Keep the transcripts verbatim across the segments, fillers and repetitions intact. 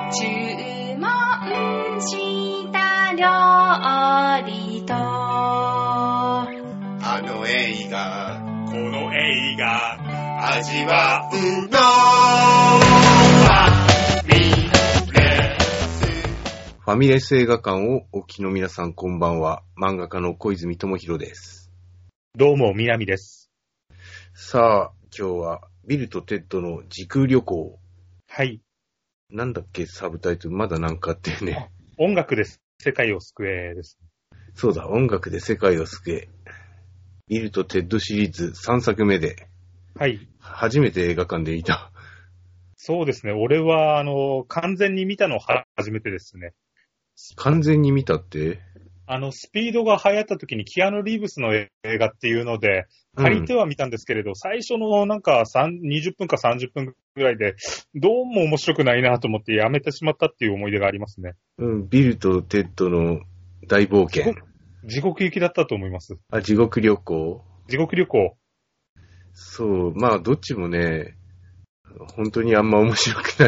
注文した料理とあの映画この映画味わうのファミレス映画館をお聞きの皆さんこんばんは。漫画家の小泉智弘です。 どうも南です。 さあ今日はビルとテッドの時空旅行。 はい。 なんだっけサブタイトルまだなんかあってね。 音楽で世界を救えです。 そうだ、音楽で世界を救え。ビルとテッドシリーズさんさくめで。 はい。 初めて映画館で見た。 そうですね。俺はあの完全に見たのは初めてですね。 完全に見たって？ あの、スピードが流行った時にキアヌ・リーブスの映画っていうので、借りては見たんですけれど、うん、最初のなんかにじゅっぷんかさんじゅっぷんぐらいで、どうも面白くないなと思ってやめてしまったっていう思い出がありますね。 うん、ビルとテッドの大冒険。 地獄行きだったと思います。 あ、地獄旅行？ 地獄旅行。 そう、まあどっちもね、本当にあんま面白くない。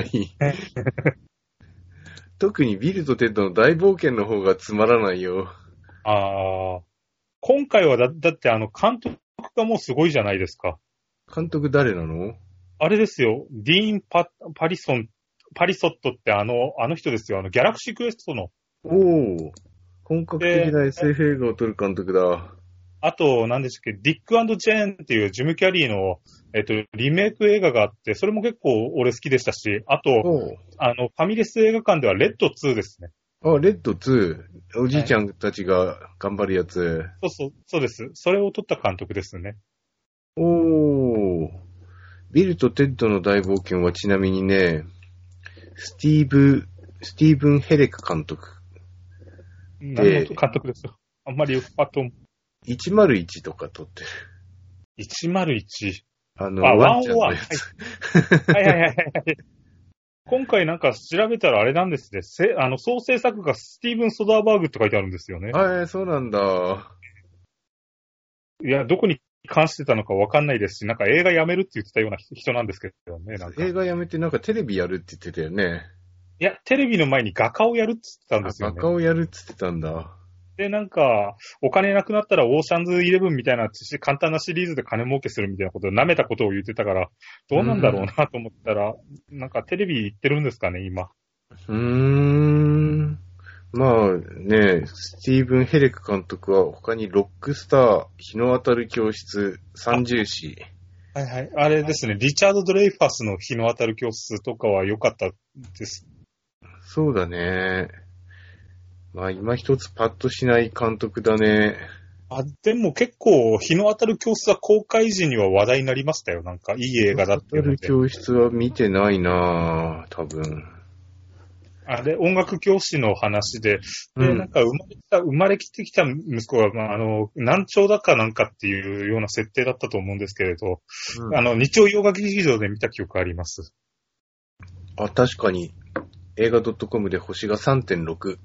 特にビルとテッドの大冒険の方がつまらないよ。 ああ。今回はだ、だってあの監督がもうすごいじゃないですか。 監督誰なの？あれですよ。ディーンパ・パリソン、パリソットってあの、あの人ですよ。あのギャラクシークエストの。 おお。本格的な エスエフ 映画を撮る監督だ。 あと、何でしたっけ、ディック&ジェーンっていうジム・キャリーの、えっと、リメイク映画があって、それも結構俺好きでしたし、あと、あの、ファミレス映画館ではレッドツーですね。 あ、レッドツー。おじいちゃんたちが頑張るやつ。はい、 そうそう、そうです。それを撮った監督ですね。 おー。ビルとテッドの大冒険はちなみにね、スティーブ、スティーブン・ヘレク監督。 何の監督ですよ。あんまりよくパッと。 いちまるいちとか撮ってる。 いちまるいち。 あの、あワンちゃんのやつ。 はいはいはいはい。今回なんか調べたらあれなんですね。せあの、総制作がスティーブン・ソダーバーグって書いてあるんですよね。 はい、そうなんだ。 いや、どこに関してたのかわかんないですし、なんか映画やめるって言ってたような人なんですけどね。なんか映画やめてなんかテレビやるって言ってたよね。 いや、テレビの前に画家をやるって言ってたんですよね。 画家をやるって言ってたんだ。 で、なんか、お金なくなったらオーシャンズイレブンみたいな簡単なシリーズで金儲けするみたいなことで舐めたことを言ってたから、どうなんだろうなと思ったら、うん、なんかテレビ行ってるんですかね、今。 うーん。まあね、スティーブン・ヘレク監督は他にロックスター、日の当たる教室、三重詩。 はいはい。あれですね、リチャード・ドレイファスの日の当たる教室とかは良かったです。 そうだね。まあ今一つパッとしない監督だね。 あ、でも結構日の当たる教室は公開時には話題になりましたよ。なんかいい映画だっていうので。 日の当たる教室は見てないなぁ、多分。 あれ、音楽教師の話で、で、 うん、 なんか生まれた、生まれきてきた息子が、まあ、あの、難聴だかなんかっていうような設定だったと思うんですけれど、うん、あの、日曜洋画劇場で見た記憶あります。 あ、確かに、映画 .com で星が さんてんろく。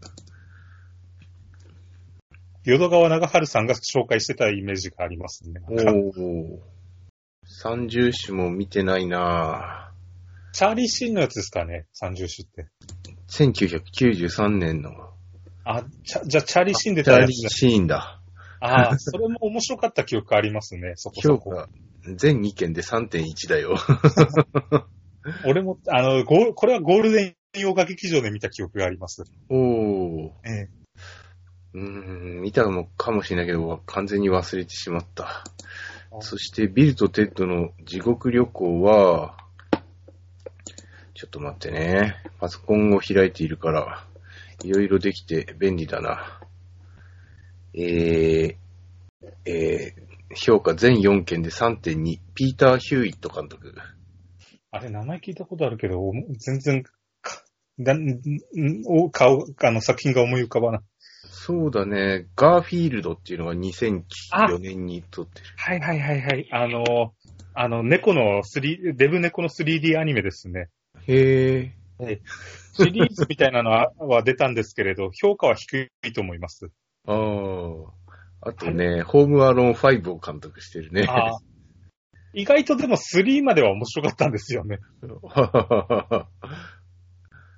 淀川長春さんが紹介してたイメージがありますね。 おー。三重詩も見てないなぁ。 チャーリー・シーンのやつですかね、三重詩って。 せんきゅうひゃくきゅうじゅうさんねんの。 あ、じゃ、じゃチャーリー・シーン出たやつ。 チャーリー・シーンだ。 ああ、それも面白かった記憶ありますね、そこそこ。 評価、全にけんで さんてんいち だよ。 俺も、あの、ゴこれはゴールデン洋画劇場で見た記憶があります。 おー。 ええ。 うーん、見たのかもしれないけど、完全に忘れてしまった。そして、ビルとテッドの地獄旅行は、ちょっと待ってね。パソコンを開いているから、いろいろできて便利だな。えー、えー、評価全よんけんで さんてんに。ピーター・ヒューイット監督。 あれ、名前聞いたことあるけど、全然、だんお顔、あの、作品が思い浮かばない。 そうだね。ガーフィールドっていうのがにせんよねんに撮ってる。 はいはいはいはい。あの、あの、猫のスリー、デブ猫の スリーディー アニメですね。 へー。 はい。シリーズみたいなのはは出たんですけれど、評価は低いと思います。 ああ。あとね、ホームアローンファイブを監督してるね。 あ意外とでもスリーまでは面白かったんですよね。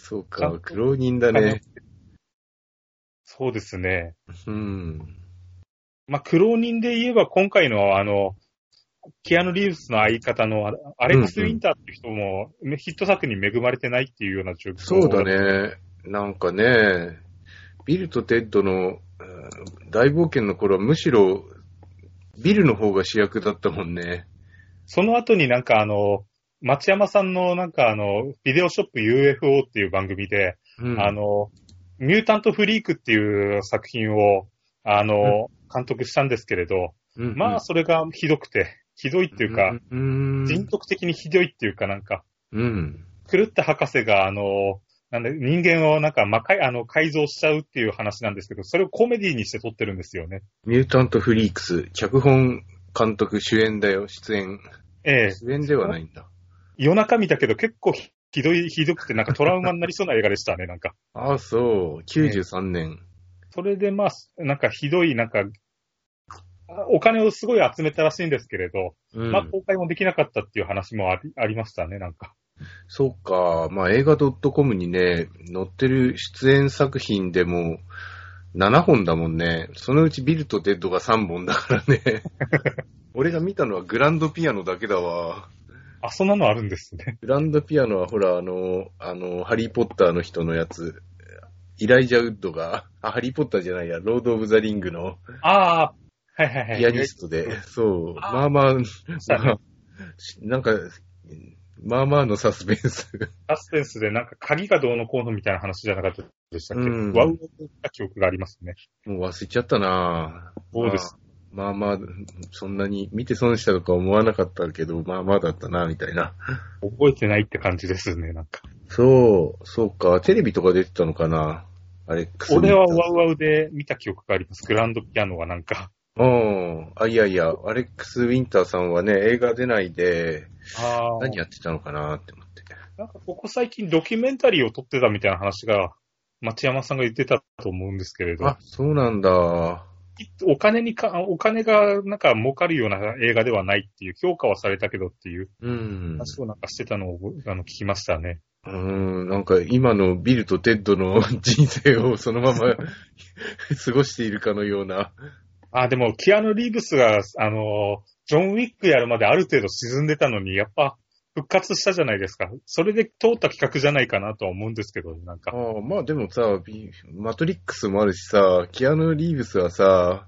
そうか、苦労人だね。 そうですね。 うん。 まあ、苦労人で言えば今回のあの、キアヌ・リーブスの相方のアレックス・ウィンターっていう人もヒット作に恵まれてないっていうような状況。 そうだね。なんかね、ビルとテッドの大冒険の頃はむしろビルの方が主役だったもんね。 その後になんかあの、町山さんのなんかあの、ビデオショップ ユーエフオー っていう番組で、うん、あの、ミュータント・フリークっていう作品を、あの、うん、監督したんですけれど、うんうん、まあそれがひどくて、ひどいっていうか、うん、人徳的にひどいっていうかなんか、うん、狂った博士があの、なんで人間をなんか魔改、あの改造しちゃうっていう話なんですけど、それをコメディにして撮ってるんですよね。 ミュータント・フリークス、脚本、監督、主演だよ、出演。ええ。主演ではないんだ。 夜中見たけど結構ひどい、ひどくてなんかトラウマになりそうな映画でしたね、なんか。 ああ、そう。きゅうじゅうさんねん。ええ、 それでまあ、なんかひどい、なんか、お金をすごい集めたらしいんですけれど、うん、まあ公開もできなかったっていう話もあり、ありましたね、なんか。 そうか。まあ映画 .com にね、載ってる出演作品でもななほんだもんね。そのうちビルとテッドがさんぼんだからね。俺が見たのはグランドピアノだけだわ。 あ、そんなのあるんですね。 グランドピアノはほら、あの、あの、ハリーポッターの人のやつ、イライジャウッドが、あ、ハリーポッターじゃないや、ロード・オブ・ザ・リングの、 ああ、はいはいはい。 ピアニストで、そう、まあまあ、まあ、なんか、まあまあのサスペンス。 サスペンスでなんか鍵がどうのこうのみたいな話じゃなかったでしたっけ？うん。ワウワウな記憶がありますね。 もう忘れちゃったなぁ。 そうです。 まあまあ、そんなに見て損したとか思わなかったけど、まあまあだったな、みたいな。 覚えてないって感じですね、なんか。 そう、そうか。テレビとか出てたのかな、アレックス。 俺はワウワウで見た記憶があります。グランドピアノはなんか。 うん。あ、いやいや、アレックス・ウィンターさんはね、映画出ないで、あ何やってたのかなって思って。 なんかここ最近ドキュメンタリーを撮ってたみたいな話が、町山さんが言ってたと思うんですけれど。 あ、そうなんだ。 お金にか、お金がなんか儲かるような映画ではないっていう、評価はされたけどっていう、うん。話をなんかしてたのをあの聞きましたね。 うーん、なんか今のビルとテッドの人生をそのまま過ごしているかのような。 あ、でも、キアヌ・リーブスが、あの、ジョン・ウィックやるまである程度沈んでたのに、やっぱ復活したじゃないですか。それで通った企画じゃないかなとは思うんですけど、なんか。 ああ、まあでもさ、マトリックスもあるしさ、キアヌ・リーブスはさ、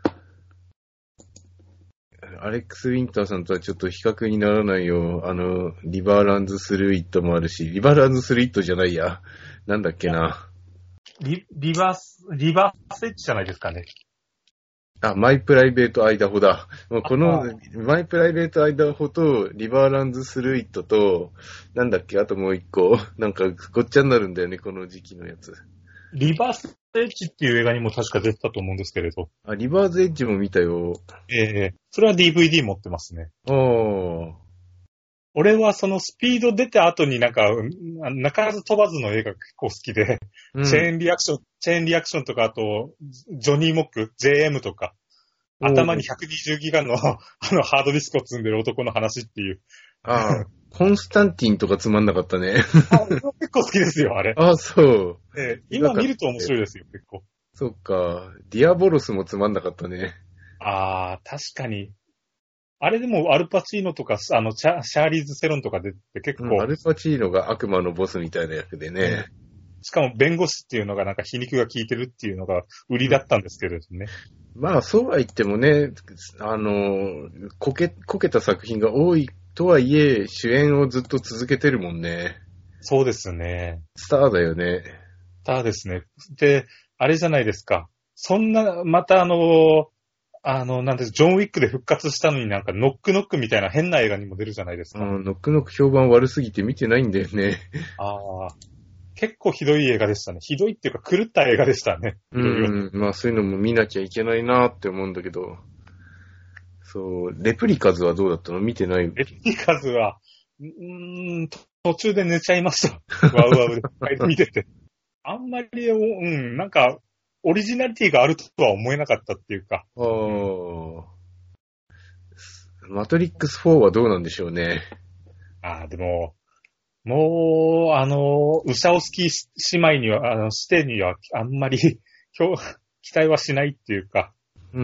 アレックス・ウィンターさんとはちょっと比較にならないよ。あの、リバーランズ・スルー・イットもあるし、リバーランズ・スルー・イットじゃないや。なんだっけな。 リ、リバース、リバースエッジじゃないですかね。 あ、マイプライベートアイダホだ。もうこの、マイプライベートアイダホと、リバーランズスルーイットと、なんだっけ、あともう一個。なんか、ごっちゃになるんだよね、この時期のやつ。 リバースエッジっていう映画にも確か出てたと思うんですけれど。 あ、リバーズエッジも見たよ。 ええー、それは ディーブイディー 持ってますね。ああ。俺はそのスピード出た後になんか、鳴かず飛ばずの映画結構好きで、うん、チェーンリアクション、チェーンリアクションとか、あと、ジョニー・モック、ジェイエム とか、頭にひゃくにじゅうギガのあのハードディスクを積んでる男の話っていう。 ああ、コンスタンティンとかつまんなかったね。 あ、結構好きですよ、あれ。 ああ、そう。 えー、今見ると面白いですよ、結構。 そっか。ディアボロスもつまんなかったね。 ああ、確かに。あれでもアルパチーノとか、あの、シャーリーズ・セロンとか出て結構、うん。 アルパチーノが悪魔のボスみたいな役でね。 しかも弁護士っていうのがなんか皮肉が効いてるっていうのが売りだったんですけれどね。 うん、まあ、そうは言ってもね、あの、こけ、こけた作品が多いとはいえ、主演をずっと続けてるもんね。 そうですね。 スターだよね。 スターですね。で、あれじゃないですか。そんな、またあの、あの、なんです、ジョン・ウィックで復活したのになんかノックノックみたいな変な映画にも出るじゃないですか。 うん、ノックノック評判悪すぎて見てないんだよね。 ああ。結構ひどい映画でしたね。ひどいっていうか狂った映画でしたね。 うん、まあそういうのも見なきゃいけないなって思うんだけど。そう、レプリカズはどうだったの？見てない？ レプリカズは、うーん、途中で寝ちゃいました。ワウワウで見てて。あんまり、うん、なんか、オリジナリティがあるとは思えなかったっていうか。 ああ。マトリックスフォーはどうなんでしょうね。 ああ、でも、 もう、あの、ウシャオスキー姉妹には、あの、視点にはあんまり期待はしないっていうか。 うん。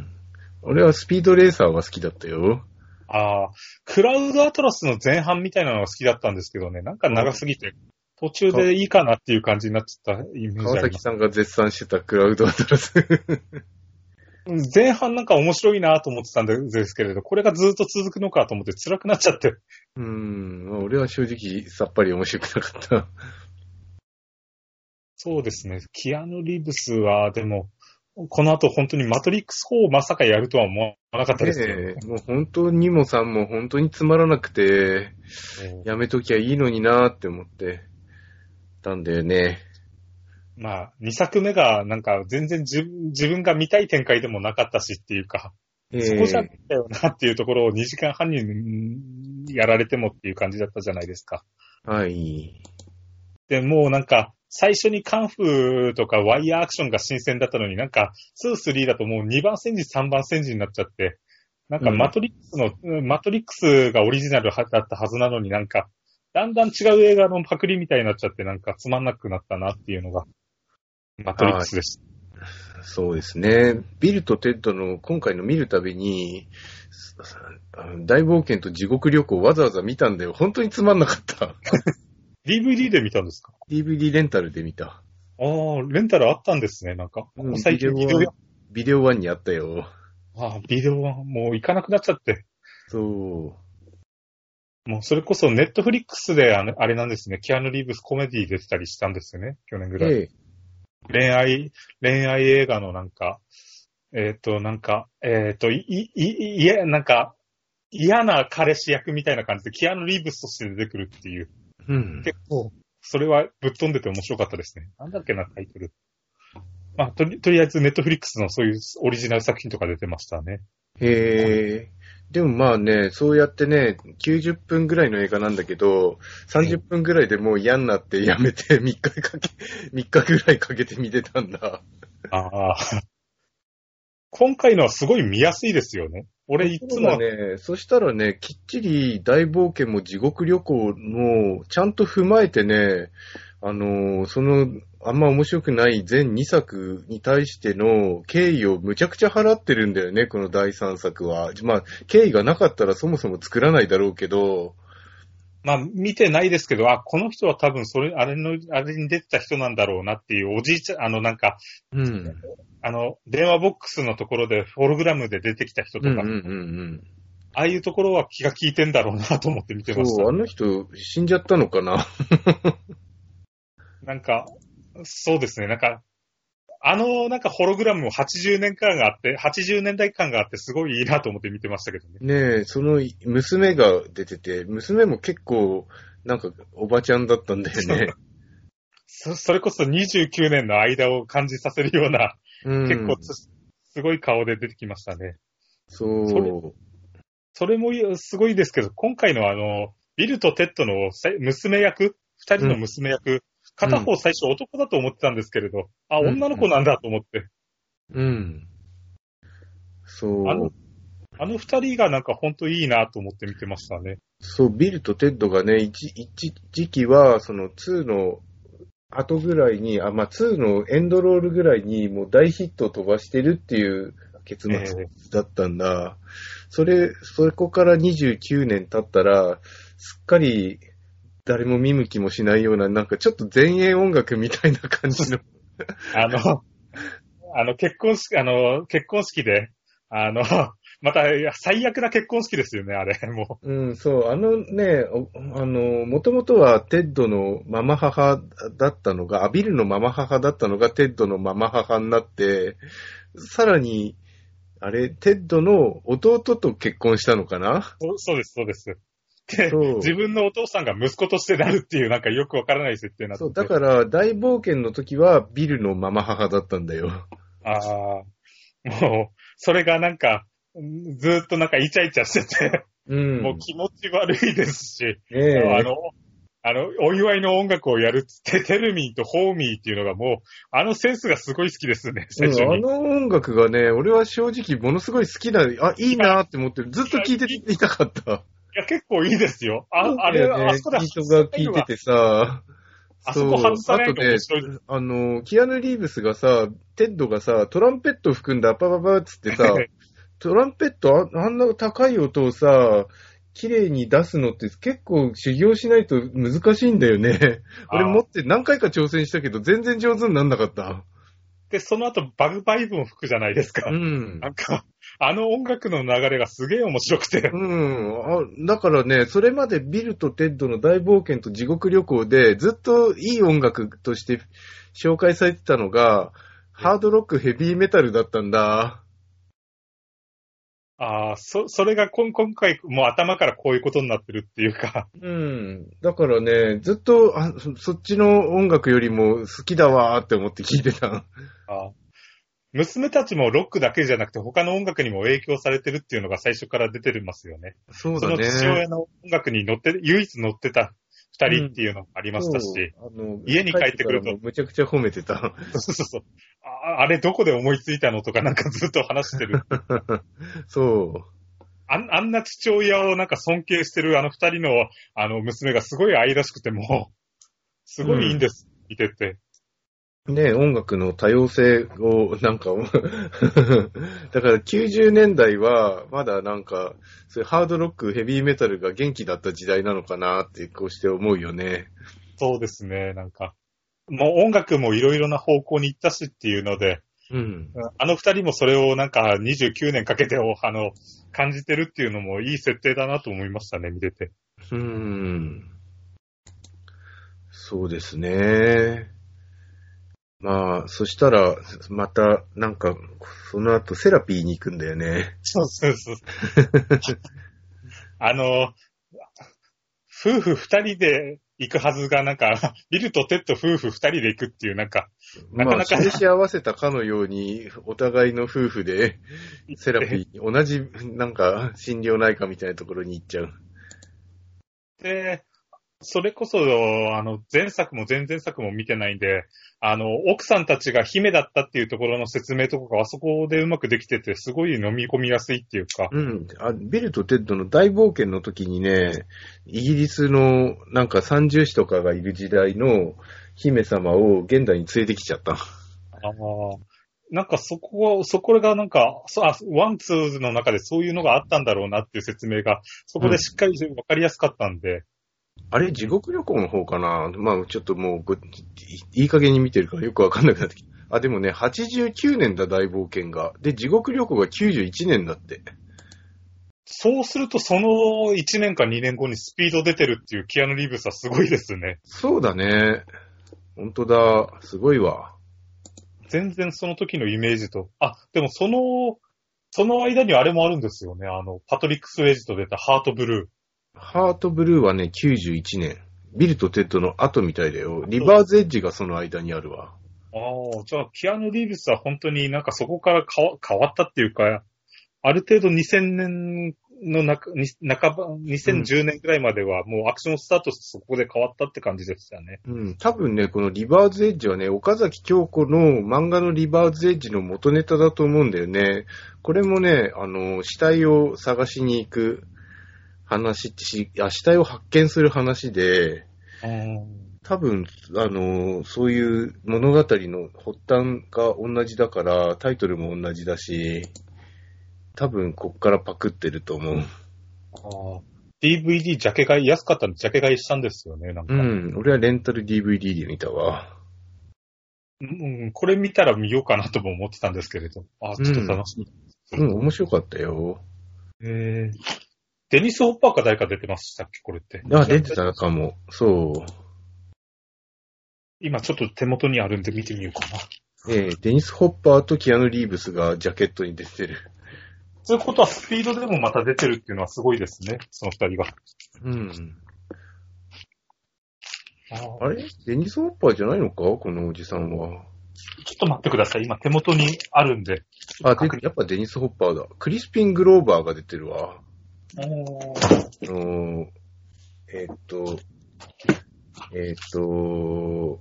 俺はスピードレーサーは好きだったよ。 ああ、クラウドアトラスの前半みたいなのが好きだったんですけどね、なんか長すぎて、途中でいいかなっていう感じになっちゃったイメージあります。 川崎さんが絶賛してたクラウドアトラス。 前半なんか面白いなと思ってたんですけれど、これがずっと続くのかと思って辛くなっちゃって。 うーん、俺は正直さっぱり面白くなかった。 そうですね。キアヌ・リーブスは、でも、この後本当にマトリックスフォーをまさかやるとは思わなかったですよね。 ねえ、もう本当にもさんも本当につまらなくて、やめときゃいいのになーって思ってたんだよね。 まあ、にさくめがなんか全然自自分が見たい展開でもなかったしっていうか、 えー、 そこじゃなかったよなっていうところをにじかんはんにやられてもっていう感じだったじゃないですか。 はい。 で、もうなんか、最初にカンフーとかワイヤーアクションが新鮮だったのになんか、に、さんだともうにばん戦時、さんばん戦時になっちゃって、なんかマトリックスの、うん、マトリックスがオリジナルだったはずなのになんか、だんだん違う映画のパクリみたいになっちゃってなんかつまんなくなったなっていうのが、マトリックスでした。 そうですね。ビルとテッドの今回の見るたびに、大冒険と地獄旅行わざわざ見たんだよ。本当につまんなかった。 ディーブイディー で見たんですか？ ディーブイディー レンタルで見た。 ああ、レンタルあったんですね、なんか。 うん、 最近ビデオ、 ビデオワンにあったよ。 ああ、ビデオワン、もう行かなくなっちゃって。 そう。 もうそれこそネットフリックスであれ、あれなんですね、キアヌ・リーブスコメディ出てたりしたんですよね、去年ぐらい。ええ、恋愛、恋愛映画のなんか、えっ、ー、と、なんか、えっ、ー、と、い、い、い、いや、なんか、嫌な彼氏役みたいな感じで、キアヌ・リーブスとして出てくるっていう。 うん。 結構、それはぶっ飛んでて面白かったですね。なんだっけな、タイトル。まあ、とり、とりあえずネットフリックスのそういうオリジナル作品とか出てましたね。 へー。でもまあね、そうやってね、きゅうじゅっぷんぐらいの映画なんだけど、さんじゅっぷんぐらいでもう嫌になってやめてみっかかけ、みっかぐらいかけて見てたんだ。 ああ。今回のはすごい見やすいですよね。俺いつも。 ね、そしたらね、きっちり大冒険も地獄旅行もちゃんと踏まえてね、あのー、その、あんま面白くない全にさくに対しての敬意をむちゃくちゃ払ってるんだよね、このだいさんさくは。まあ、敬意がなかったらそもそも作らないだろうけど。 まあ、見てないですけど、あ、この人は多分それ、あれの、あれに出てた人なんだろうなっていうおじいちゃん、あのなんか、 うん。 あの、電話ボックスのところでホログラムで出てきた人とか、 うんうんうんうん、 ああいうところは気が利いてんだろうなと思って見てました。 そう、あの人死んじゃったのかな。 なんか、そうですね、なんか、あの、なんかホログラムもはちじゅうねんかんがあって、はちじゅうねんだい感があってすごいいいなと思って見てましたけどね。 ねえ、その娘が出てて、娘も結構、なんかおばちゃんだったんだよね。 そ, それこそにじゅうきゅうねんの間を感じさせるような、うん、結構すごい顔で出てきましたね。 そう。 それ、それもすごいですけど、今回のあの、ビルとテッドの娘役、二人の娘役、うん、片方最初男だと思ってたんですけれど、あ、うん、女の子なんだと思って。 うん。そう。 あの、あの二人がなんか本当いいなと思って見てましたね。 そう、ビルとテッドがね、一、一時期は、そのにの後ぐらいに、あ、まあ、にのエンドロールぐらいにもう大ヒットを飛ばしてるっていう結末だったんだ。えー、それ、そこからにじゅうきゅうねん経ったら、すっかり誰も見向きもしないような、なんかちょっと前衛音楽みたいな感じの。 あの、あの結婚式、あの、結婚式で、あの、また、いや、最悪な結婚式ですよね、あれ、もう。うん、そう、あのね、あの、もともとはテッドのママ母だったのが、あ、ビルのママ母だったのがテッドのママ母になって、さらに、あれ、テッドの弟と結婚したのかな？ そ, そうです、そうです。で、自分のお父さんが息子としてなるっていう、なんかよくわからない設定になって。 そう、だから、大冒険の時はビルのママ母だったんだよ。 ああ、もう、それがなんか、ずーっとなんかイチャイチャしてて、うん、もう気持ち悪いですし、えー、あの、あの、お祝いの音楽をやるっつって、テルミーとホーミーっていうのがもう、あのセンスがすごい好きですね、最初に。 うん、あの音楽がね、俺は正直ものすごい好きだ、あ、いいなって思って、ずっと聴いていたかった。 や、結構いいですよ。あ、あれ、 だよね、 あそこでビートが効いててさ、 あそこ外さないのそう面白いです。 あの、キアヌ・リーブスがさ、テッドがさ、トランペットを含んだパパパっつってさ、トランペットああんな高い音をさ、綺麗に出すのって結構修行しないと難しいんだよね。俺持って何回か挑戦したけど全然上手になんなかった。 で、その後バグバイブも吹くじゃないですか。 うん。 なんか、あの音楽の流れがすげえ面白くて。 うんあ。だからね、それまでビルとテッドの大冒険と地獄旅行でずっといい音楽として紹介されてたのが、ハードロックヘビーメタルだったんだ。 ああ、そ、それが今今回もう頭からこういうことになってるっていうか。 うん。だからね、ずっとあそ、そっちの音楽よりも好きだわーって思って聞いてた。 あ娘たちもロックだけじゃなくて他の音楽にも影響されてるっていうのが最初から出てますよね。 そうだね。 その父親の音楽に乗って、唯一乗ってた二人っていうのもありましたし、 うん、あの家に帰ってくると。 むちゃくちゃ褒めてた。 そうそうそう。あ、あれどこで思いついたのとかなんかずっと話してる。 そう。 あん、あんな父親をなんか尊敬してるあの二人のあの娘がすごい愛らしくても、すごいいいんです、うん、見てて。 ね、音楽の多様性を、なんか、だからきゅうじゅうねんだいは、まだなんか、そういうハードロック、ヘビーメタルが元気だった時代なのかなって、こうして思うよね。 そうですね、なんか。もう音楽もいろいろな方向に行ったしっていうので、 うん、 あの二人もそれをなんかにじゅうきゅうねんかけてあの、感じてるっていうのもいい設定だなと思いましたね、見てて。 うーん。そうですね。まあ、そしたら、また、なんか、その後セラピーに行くんだよね。 そうそうそう。あの、夫婦二人で行くはずが、なんか、ビルとテッド夫婦二人で行くっていう、なんか、なかなか。 まあ、示し合わせたかのように、お互いの夫婦で、セラピーに、同じ、なんか、心療内科みたいなところに行っちゃう。 で、それこそ、あの、前作も前々作も見てないんで、あの、奥さんたちが姫だったっていうところの説明とかがあそこでうまくできてて、すごい飲み込みやすいっていうか。 うん。あ、ビルとテッドの大冒険の時にね、イギリスのなんか三重士とかがいる時代の姫様を現代に連れてきちゃった。ああ。なんかそこ、そこがなんか、あ、ワン、ツーの中でそういうのがあったんだろうなっていう説明が、そこでしっかりわかりやすかったんで、うんあれ、地獄旅行の方かな。まあ、ちょっともう、いい加減に見てるからよくわかんなくなってきた。あ、でもね、はちじゅうきゅうねんだ、大冒険が。で、地獄旅行がきゅうじゅういちねんだって。 そうすると、そのいちねんかにねんごにスピード出てるっていうキアヌ・リーブスはすごいですね。 そうだね。ほんとだ。すごいわ。 全然その時のイメージと。あ、でもその、その間にあれもあるんですよね。あの、パトリック・スウェイジと出たハート・ブルー。 ハートブルーはね、きゅうじゅういちねん。ビルとテッドの後みたいだよ。リバーズエッジがその間にあるわ。 ああ、じゃあ、キアヌ・リーブスは本当になんかそこから変わ、変わったっていうか、ある程度にせんねんの中、半ば、にせんじゅうねんくらいまではもうアクションスタートしてそこで変わったって感じでしたね。 うん、多分ね、このリバーズエッジはね、岡崎京子の漫画のリバーズエッジの元ネタだと思うんだよね。これもね、あの、死体を探しに行く、話ってし、死体を発見する話で、多分、あの、そういう物語の発端が同じだから、タイトルも同じだし、多分こっからパクってると思う。 あ ディーブイディー ジャケ買い、安かったんでジャケ買いしたんですよね、なんか。 うん、俺はレンタル ディーブイディー で見たわ。 うん、これ見たら見ようかなとも思ってたんですけれど。あ、ちょっと楽しみ。 うん、うん、面白かったよ。 へー。デニス・ホッパーか誰か出てましたっけ、これって。 あ、出てたかも。そう。 今ちょっと手元にあるんで見てみようかな。 ええー、デニス・ホッパーとキアヌ・リーブスがジャケットに出てる。 そういうことはスピードでもまた出てるっていうのはすごいですね、その二人が。 うん。 あ, あれデニス・ホッパーじゃないのかこのおじさんは。 ちょっと待ってください。今手元にあるんで。 あ、で、やっぱデニス・ホッパーだ。クリスピン・グローバーが出てるわ。 おーのえー、っと、えー、っと、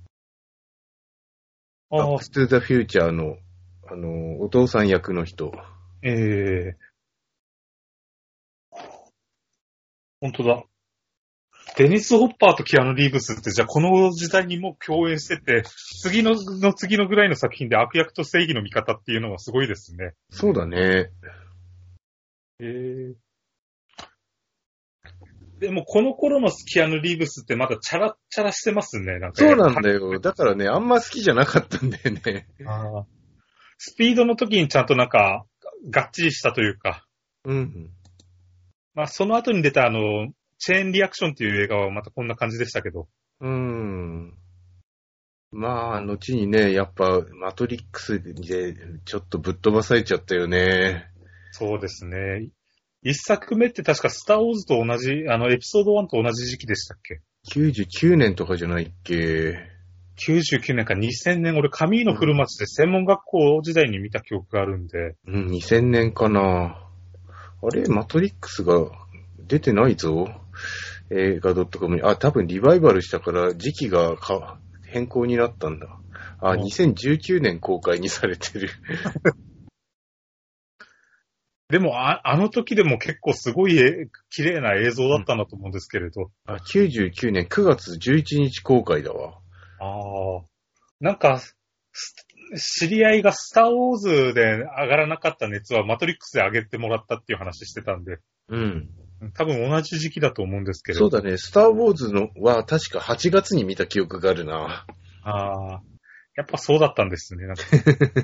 バック・トゥ・ザ・フューチャーの、あの、お父さん役の人。 ええ本当だ。デニス・ホッパーとキアヌ・リーブスって、じゃあこの時代にもう共演してて、次の、の次のぐらいの作品で悪役と正義の味方っていうのはすごいですね。 そうだね。 へー。でもこの頃のキアヌ・リーブスってまだチャラチャラしてますね。なんかそうなんだよ。だからね、あんま好きじゃなかったんだよね。 あスピードの時にちゃんとなんか、がっちりしたというか。 うん。 まあその後に出たあの、チェーンリアクションっていう映画はまたこんな感じでしたけど。 うん。まあ、後にね、やっぱ、マトリックスでちょっとぶっ飛ばされちゃったよね。 そうですね。一作目って確かスターウォーズと同じ、あの、エピソードワンと同じ時期でしたっけ？ きゅうじゅうきゅうねんとかじゃないっけ？ きゅうじゅうきゅうねんかにせんねん、俺、上井の古町で専門学校時代に見た記憶があるんで。 うん、にせんねんかな。あれ、マトリックスが出てないぞ。映画 .com に。あ、多分リバイバルしたから時期がか変更になったんだ。あ、にせんじゅうきゅうねん公開にされてる。 でもあ、あの時でも結構すごいえ綺麗な映像だったんだと思うんですけれど。 あ、きゅうじゅうきゅうねんくがつじゅういちにち公開だわ。 ああ。なんか、知り合いがスターウォーズで上がらなかった熱はマトリックスで上げてもらったっていう話してたんで。 うん。 多分同じ時期だと思うんですけれど。 そうだね。スターウォーズのは確かはちがつに見た記憶があるな。 ああ。やっぱそうだったんですね。なんか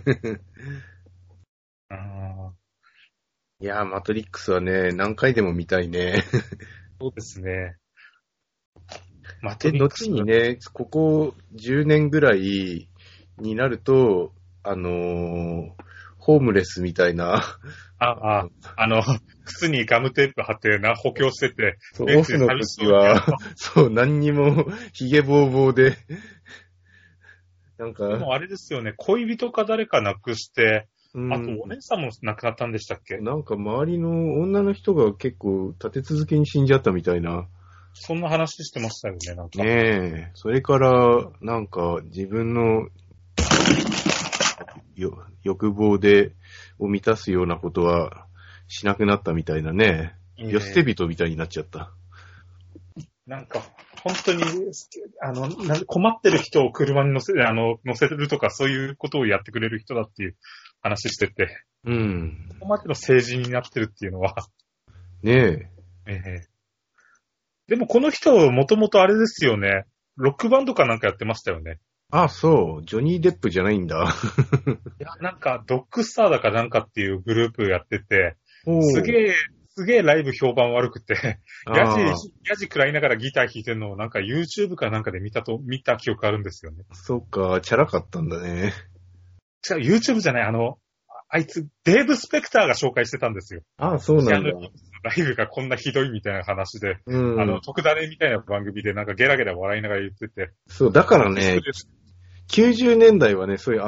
あいやー、マトリックスはね、何回でも見たいね。 そうですね。マトで、 リックス後にね、ここじゅうねんぐらいになると、あのー、ホームレスみたいな。 ああ、あの、靴にガムテープ貼ってな、補強してて。 そう、オフの時は、そう、何にも、ヒゲボーボーで。なんか。 でもあれですよね、恋人か誰か亡くして、 うん、 あとお姉さんも亡くなったんでしたっけ？ なんか周りの女の人が結構立て続けに死んじゃったみたいな。 そんな話してましたよね、なんか。 ねえ。それから、なんか自分のよ欲望で、を満たすようなことはしなくなったみたいなね。 えー、 世捨て人みたいになっちゃった。 なんか、本当に、あの、困ってる人を車に乗せ、あの、乗せるとかそういうことをやってくれる人だっていう話してて。 うん。 ここまでの政治になってるっていうのは。 ねえ。ええ。でもこの人、もともとあれですよね。ロックバンドかなんかやってましたよね。 あ、そう。ジョニー・デップじゃないんだ。 いや、なんか、ドッグスターだかなんかっていうグループやってて、すげえ、すげえライブ評判悪くて、ヤジ、ヤジ食らいながらギター弾いてるのをなんか YouTube かなんかで見たと、見た記憶あるんですよね。 そっか、チャラかったんだね。 違う、YouTube じゃない、あの、あいつ、デーブ・スペクターが紹介してたんですよ。 ああ、そうなんだ。 ライブがこんなひどいみたいな話で、 うん、 あの、特ダネみたいな番組でなんかゲラゲラ笑いながら言ってて。 そう、だからね、きゅうじゅうねんだいはね、そういう、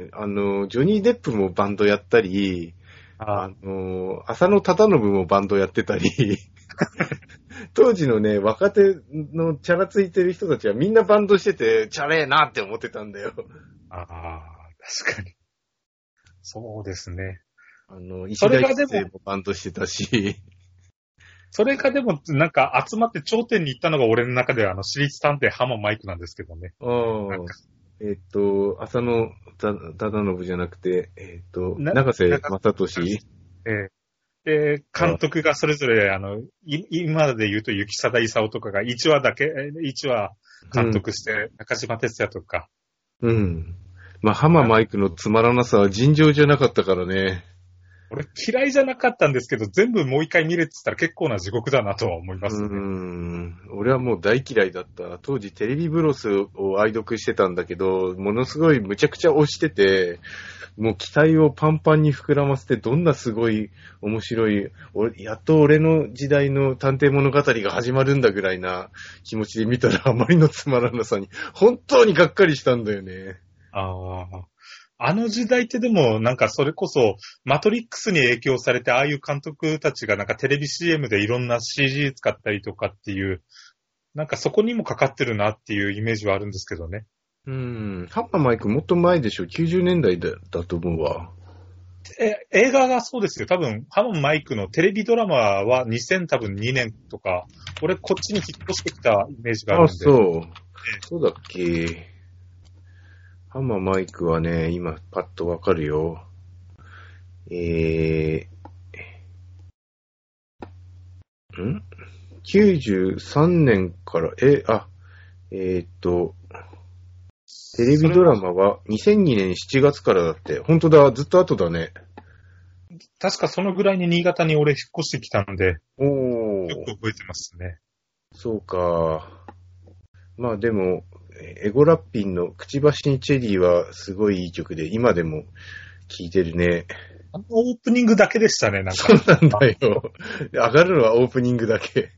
あの、ジョニー・デップもバンドやったり、あ, あの、浅野忠信もバンドやってたり、当時のね、若手のチャラついてる人たちはみんなバンドしてて、チャレーなって思ってたんだよ。 ああ、確かに。そうですね。 あの、石田一生もバンドしてたし。 それがでも、なんか集まって頂点に行ったのが俺の中ではあの、私立探偵ハママイクなんですけどね。 ああ。えっと、浅野忠信じゃなくて、えっと、長瀬正俊。 ええ。で、監督がそれぞれ、あの、今で言うと雪貞勲とかがいちわだけ、いちわ監督して、うん、中島哲也とか。 うん。まあ、ハママイクのつまらなさは尋常じゃなかったからね。 俺嫌いじゃなかったんですけど、全部もう一回見れって言ったら結構な地獄だなとは思いますね。 うーん。俺はもう大嫌いだった。当時テレビブロスを愛読してたんだけど、ものすごいむちゃくちゃ推してて、もう期待をパンパンに膨らませて、どんなすごい面白い、俺やっと俺の時代の探偵物語が始まるんだぐらいな気持ちで見たら、あまりのつまらなさに、本当にがっかりしたんだよね。 ああ。あの時代ってでもなんかそれこそマトリックスに影響されてああいう監督たちがなんかテレビ シーエム でいろんな シージー 使ったりとかっていうなんかそこにもかかってるなっていうイメージはあるんですけどね。 うーん。ハッパーマイクもっと前でしょ。きゅうじゅうねんだいだ、だと思うわ。 え、映画がそうですよ。多分、ハモンマイクのテレビドラマはにせん多分にねんとか、俺こっちに引っ越してきたイメージがあるんで。 あ、そう。そうだっけ。ハママイクはね、今パッとわかるよ。えー、ん ?きゅうじゅうさん 年から、え、あ、えー、っと、テレビドラマはにせんにねんしちがつからだって。ほんとだ、ずっと後だね。 確かそのぐらいに新潟に俺引っ越してきたんで、 おー。 よく覚えてますね。 そうか。まあでも、エゴラッピンのくちばしにチェリーはすごいいい曲で、今でも聴いてるね。 あのオープニングだけでしたね、なんか。 そうなんだよ。上がるのはオープニングだけ。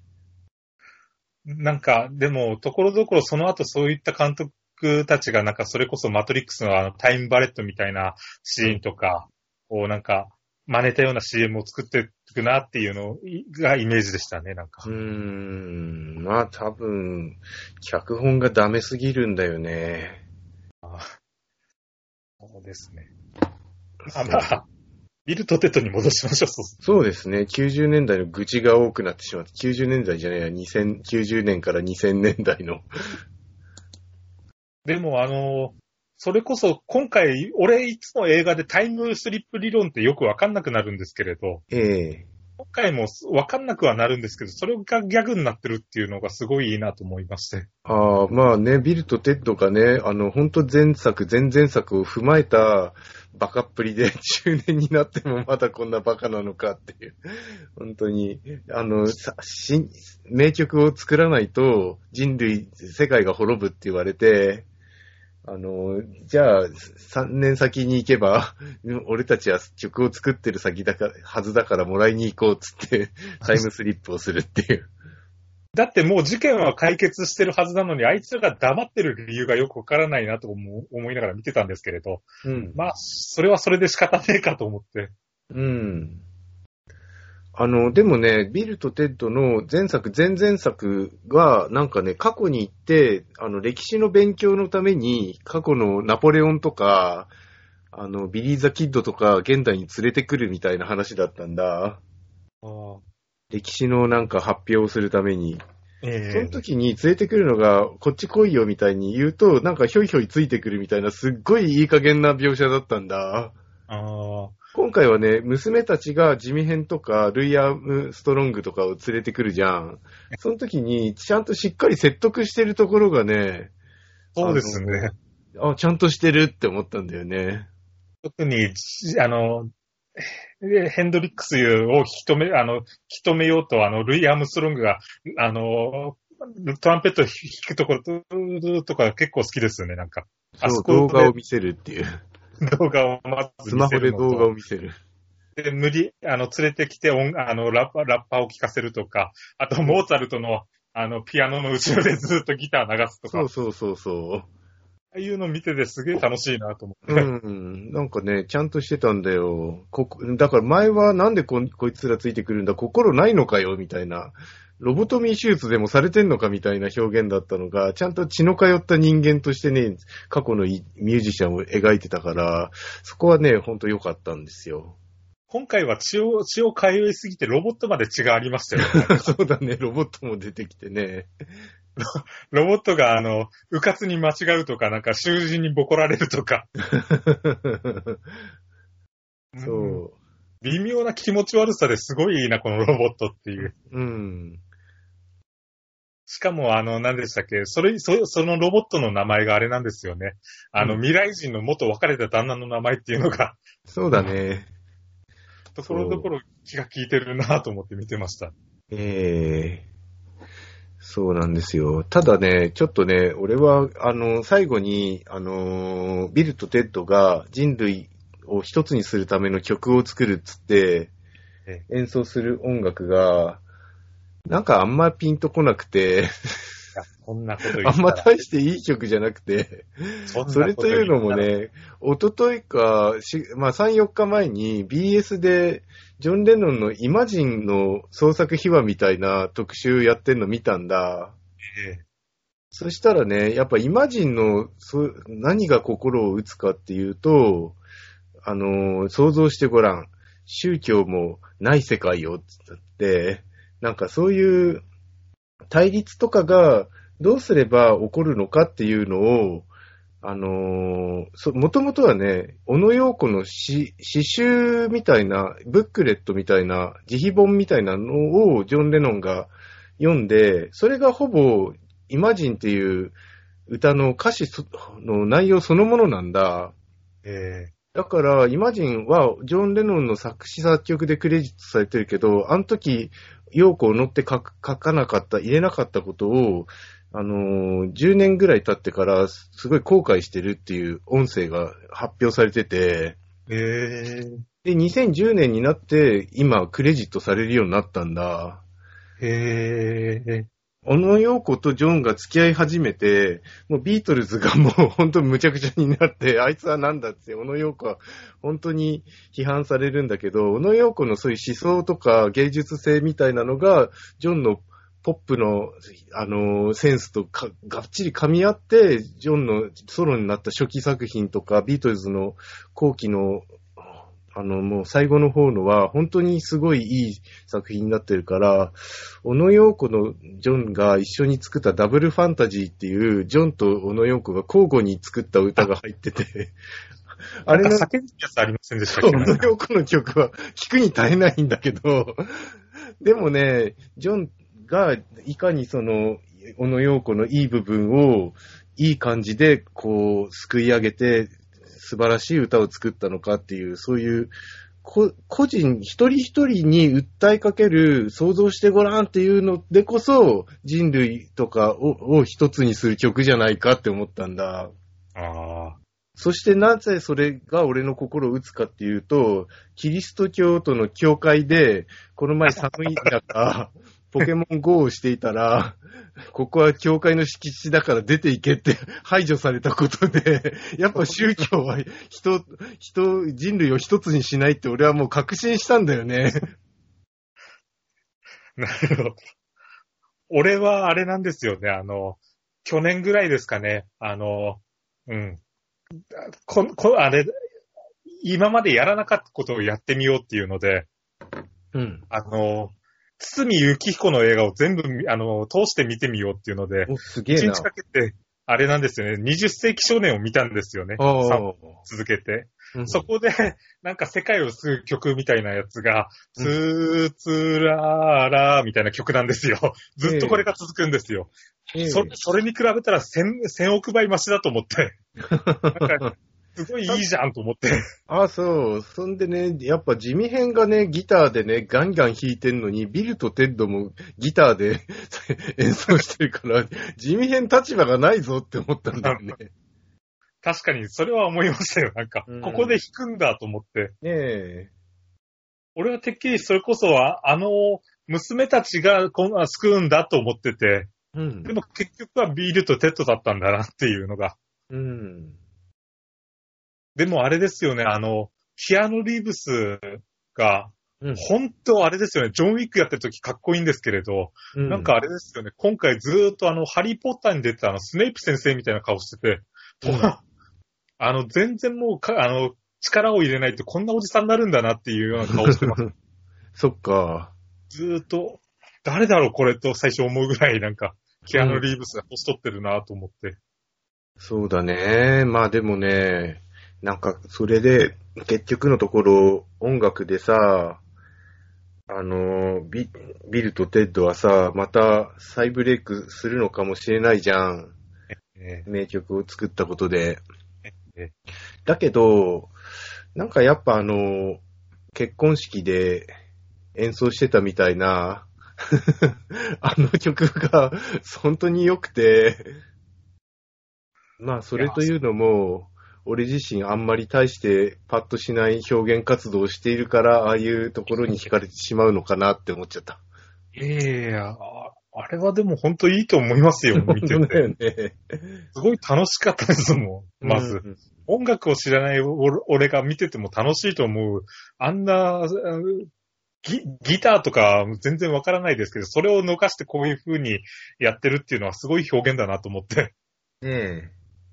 なんか、でも、ところどころその後そういった監督たちが、なんかそれこそマトリックスのあのタイムバレットみたいなシーンとか、こうなんか、真似たような シーエム を作っていくなっていうのがイメージでしたね、なんか。 うーん、まあ多分、脚本がダメすぎるんだよね。 あそうですね。あまあ、ビルとテッドに戻しましょう。 そうですね。きゅうじゅうねんだいの愚痴が多くなってしまって、きゅうじゅうねんだいじゃないや、にせんきゅうじゅうねんからにせんねんだいの。 でもあの、それこそ今回、俺いつも映画でタイムスリップ理論ってよくわかんなくなるんですけれど、 ええ今回もわかんなくはなるんですけど、それがギャグになってるっていうのがすごいいいなと思いまして。 ああ、まあね、ビルとテッドがね、あの、本当前作、前々作を踏まえたバカっぷりで、中年になってもまだこんなバカなのかっていう。本当に、あの、さ新名曲を作らないと人類、世界が滅ぶって言われて、あの、じゃあ、さんねん先に行けば、俺たちは曲を作ってる先だから、はずだからもらいに行こうっつって、タイムスリップをするっていう。 だってもう事件は解決してるはずなのに、あいつらが黙ってる理由がよくわからないなと思思いながら見てたんですけれど、 うん。 まあ、それはそれで仕方ねえかと思って。 うん。あの、でもね、ビルとテッドの前作、前々作が、なんかね、過去に行って、あの、歴史の勉強のために、過去のナポレオンとか、あの、ビリー・ザ・キッドとか、現代に連れてくるみたいな話だったんだ。 あ歴史のなんか発表をするために。 ええその時に連れてくるのが、こっち来いよみたいに言うと、なんかひょいひょいついてくるみたいな、すっごいいい加減な描写だったんだ。 ああ。 今回はね、娘たちがジミヘンとか、ルイ・アームストロングとかを連れてくるじゃん。その時に、ちゃんとしっかり説得してるところがね、 そうですね。 あ、ちゃんとしてるって思ったんだよね。 特に、あの、ヘンドリックスを引き止め、あの、引き止めようと、あの、ルイ・アームストロングが、あの、トランペットを弾くところとか結構好きですよね、なんか。 そう、 あそこ動画を見せるっていう。 動画をまずスマホで見せるのと動画を見せる。 で、無理、あの、連れてきて音、あの、ラッパ、ラッパーを聴かせるとか、あと、モーツァルトの、あの、ピアノの後ろでずっとギター流すとか、 そうそうそうそう。 ああいうの見ててすげえ楽しいなと思って。 うん。なんかね、ちゃんとしてたんだよ。ここだから前はなんで こ, こいつらついてくるんだ、心ないのかよ、みたいな。ロボトミー手術でもされてんのかみたいな表現だったのが、ちゃんと血の通った人間としてね、過去のミュージシャンを描いてたから、そこはね、ほんと良かったんですよ。 今回は血を、血を通いすぎてロボットまで血がありましたよね。 そうだね、ロボットも出てきてね。 ロボットが、あの、うかつに間違うとか、なんか囚人にボコられるとか。 そう、 うん。微妙な気持ち悪さですごいいいな、このロボットっていう。 うん。 しかも、あの、何でしたっけ、それ、そ、そのロボットの名前があれなんですよね。あの、 うん、 未来人の元別れた旦那の名前っていうのが、 そうだね。 ところどころ気が利いてるなと思って見てました。 ええー。そうなんですよ。ただね、ちょっとね、俺は、あの、最後に、あの、ビルとテッドが人類を一つにするための曲を作るっつって、演奏する音楽が、なんかあんまピンとこなくて、 そんなこと言ったらあんま大していい曲じゃなくて、 そんなことそれというのもね、おとといか、まあさん、よっかまえに ビーエス でジョン・レノンのイマジンの創作秘話みたいな特集やってんの見たんだ。 ええ、 そしたらね、やっぱイマジンのそ何が心を打つかっていうと、 あのー、想像してごらん。宗教もない世界よってって、なんかそういう対立とかがどうすれば起こるのかっていうのを、あのー、もともとはね、小野陽子の詩、詩集みたいな、ブックレットみたいな、自費本みたいなのをジョン・レノンが読んで、それがほぼイマジンっていう歌の歌詞の内容そのものなんだ。 えだから、イマジンはジョン・レノンの作詞作曲でクレジットされてるけど、あの時、陽子を乗って書かなかった、入れなかったことを、あのー、じゅうねんぐらい経ってからすごい後悔してるっていう音声が発表されてて、 ー、えー、 で、にせんじゅうねんになって今クレジットされるようになったんだ。 へー。 小野陽子とジョンが付き合い始めて、もうビートルズがもう本当に無茶苦茶になって、あいつはなんだって、小野陽子は本当に批判されるんだけど、小野陽子のそういう思想とか芸術性みたいなのが、ジョンのポップの、あのー、センスとかがっちり噛み合って、ジョンのソロになった初期作品とか、ビートルズの後期のあの、もう最後の方のは、本当にすごいいい作品になってるから、小野陽子のジョンが一緒に作ったダブルファンタジーっていう、ジョンと小野陽子が交互に作った歌が入ってて、 あれの、叫ぶやつありませんでしたっけ？ 小野陽子の曲は聞くに耐えないんだけど、でもね、ジョンがいかにその、小野陽子のいい部分を、いい感じで、こう、すくい上げて、素晴らしい歌を作ったのかっていう、そういう個人一人一人に訴えかける想像してごらんっていうのでこそ人類とか を, を一つにする曲じゃないかって思ったんだ。 あそしてなぜそれが俺の心を打つかっていうと、キリスト教徒の教会でこの前寒い中ポケモン ゴー をしていたら、ここは教会の敷地だから出ていけって排除されたことで、やっぱ宗教は人、人、人類を一つにしないって俺はもう確信したんだよね。 なるほど。俺はあれなんですよね、あの、去年ぐらいですかね、あの、うん。こ、こ、あれ、今までやらなかったことをやってみようっていうので、 うん。 あの、堤幸彦の映画を全部、あの、通して見てみようっていうので、 お、すげえな。 一日かけて、あれなんですよね、にじゅっ世紀少年を見たんですよね。さん続けて。うん、そこで、なんか世界を救う曲みたいなやつが、うん、つーつーらーらーみたいな曲なんですよ。ずっとこれが続くんですよ。えー、そ, それに比べたら千、千億倍マシだと思って。なんかすごいいいじゃんと思って。 ああ、そう。そんでね、やっぱ地味編がね、ギターでね、ガンガン弾いてんのに、ビルとテッドもギターで演奏してるから、地味編立場がないぞって思ったんだよね。 確かに、それは思いましたよ。なんか、うん、ここで弾くんだと思って。 ねえ。 俺はてっきりそれこそは、あの、娘たちが救うんだと思ってて、うん、でも結局はビールとテッドだったんだなっていうのが。 うん。 でもあれですよね、あの、キアヌ・リーブスが、うん、本当あれですよね、ジョン・ウィックやってる時かっこいいんですけれど、うん、なんかあれですよね、今回ずーっとあの、ハリー・ポッターに出てたあの、スネイプ先生みたいな顔してて、うん、あの、全然もうか、あの、力を入れないとこんなおじさんになるんだなっていうような顔してます。 そっか。 ずーっと、誰だろうこれと最初思うぐらいなんか、キアヌ・リーブスが年取ってるなと思って、うん。 そうだね。まあでもね、なんか、それで、結局のところ、音楽でさ、あのビ、ビルとテッドはさ、また再ブレイクするのかもしれないじゃん。ええ、名曲を作ったことで。ええ、だけど、なんかやっぱあの、結婚式で演奏してたみたいな、あの曲が本当に良くて、まあそれというのも、俺自身あんまり大してパッとしない表現活動をしているから、ああいうところに惹かれてしまうのかなって思っちゃった。 いやいや、あれはでも本当いいと思いますよ、見てて。 ね、 すごい楽しかったですもん、まず。うん、音楽を知らない俺が見てても楽しいと思う。あんなギ、ギターとか全然わからないですけど、それを逃してこういう風にやってるっていうのはすごい表現だなと思って。 ねえ。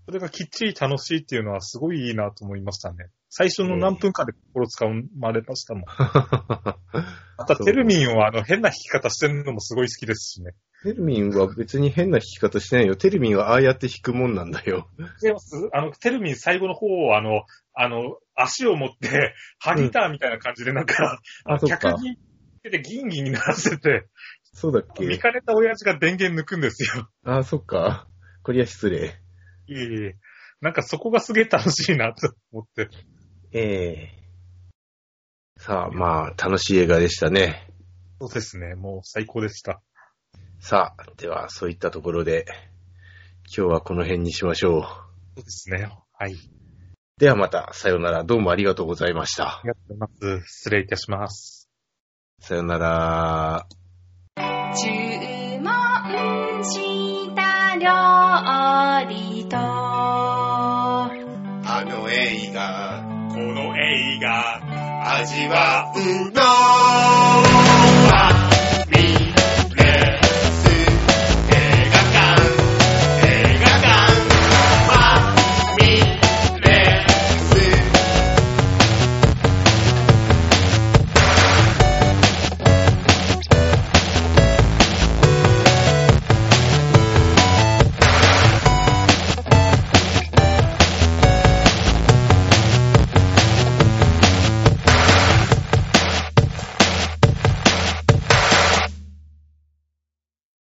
それがきっちり楽しいっていうのはすごいいいなと思いましたね。最初の何分かで心つかまれましたもん。またテルミンはあの変な弾き方してるのもすごい好きですしね。 テルミンは別に変な弾き方してないよ。テルミンはああやって弾くもんなんだよ。 であの、テルミン最後の方をあの、あの、足を持って、ハギターみたいな感じでなんか、 うん、あ、そっか。 逆にでギンギンにならせて、 そうだっけ？ 見かねた親父が電源抜くんですよ。 あ、そっか。こりゃ失礼。 いえいえ。なんかそこがすげえ楽しいなと思って。 ええー。さあ、まあ、楽しい映画でしたね。 そうですね。もう最高でした。 さあ、では、そういったところで、今日はこの辺にしましょう。 そうですね。はい。 ではまた、さよなら。どうもありがとうございました。 ありがとうございます。失礼いたします。 さよなら。 注文した料理とあの映画、 この映画、 味わうの